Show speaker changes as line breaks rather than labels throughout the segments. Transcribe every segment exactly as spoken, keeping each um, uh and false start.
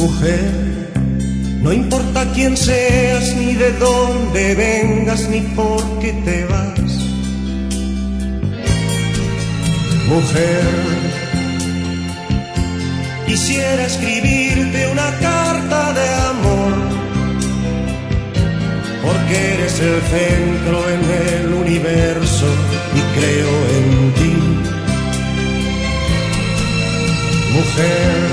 Mujer, no importa quién seas, ni de dónde vengas, ni por qué te vas. Mujer, quisiera escribirte una carta de amor, porque eres el centro en el universo y creo en ti. Mujer,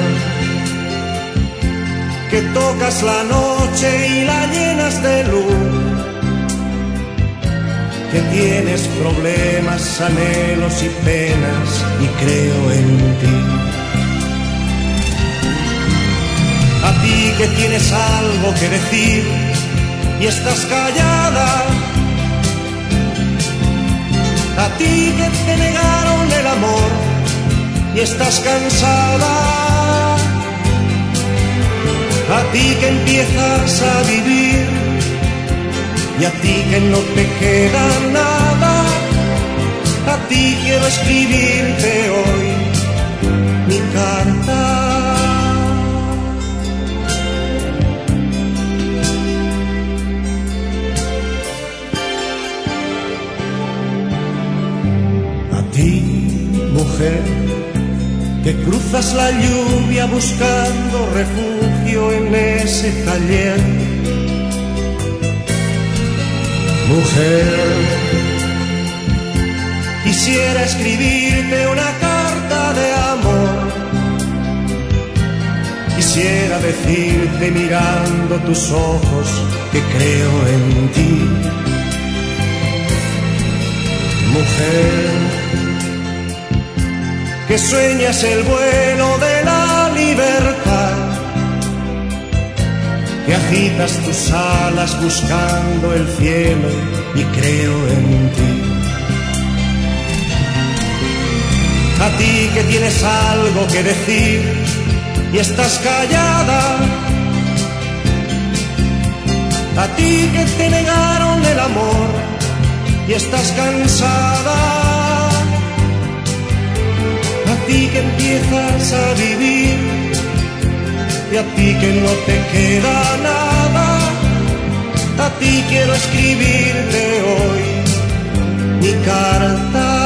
que tocas la noche y la llenas de luz, que tienes problemas, anhelos y penas y creo en ti. A ti que tienes algo que decir y estás callada, a ti que te negaron el amor y estás cansada, a ti que empiezas a vivir y a ti que no te queda nada, a ti quiero escribirte hoy mi carta. A ti, mujer, que cruzas la lluvia buscando refugio en ese taller. Mujer, quisiera escribirte una carta de amor, quisiera decirte mirando tus ojos que creo en ti. Mujer, que sueñas el vuelo de la libertad, que agitas tus alas buscando el cielo y creo en ti. A ti que tienes algo que decir y estás callada, a ti que te negaron el amor y estás cansada, a ti que empiezas a vivir y a ti que no te queda nada, a ti quiero escribirte hoy mi carta.